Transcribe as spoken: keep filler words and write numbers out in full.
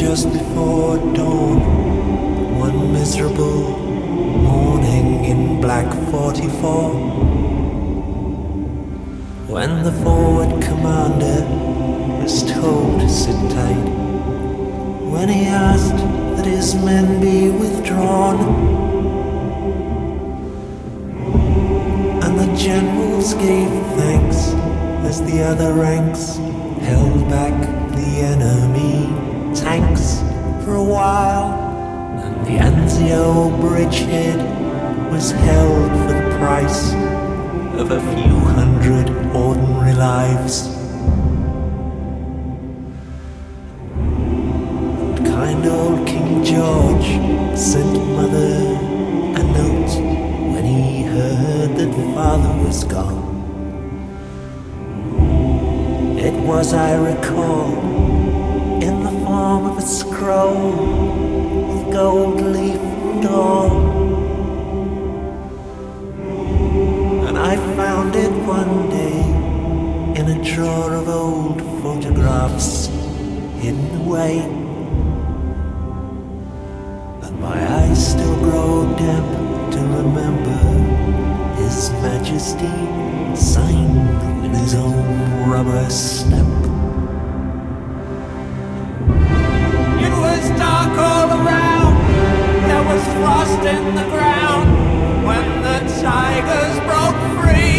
just before dawn, one miserable morning in Black forty-four, when the forward commander was told to sit tight, when he asked that his men be withdrawn, and the generals gave thanks as the other ranks held back the enemy tanks for a while, and the Anzio bridgehead was held for the price of a few hundred ordinary lives. And kind old King George sent Mother a note when he heard that Father was gone. It was, I recall, in the form of a scroll with gold leaf and all. And I found it one day in a drawer of old photographs hidden away. And my eyes still grow damp to remember His Majesty signed with his own rubber stamp. It was dark all around, there was frost in the ground, when the tigers broke free.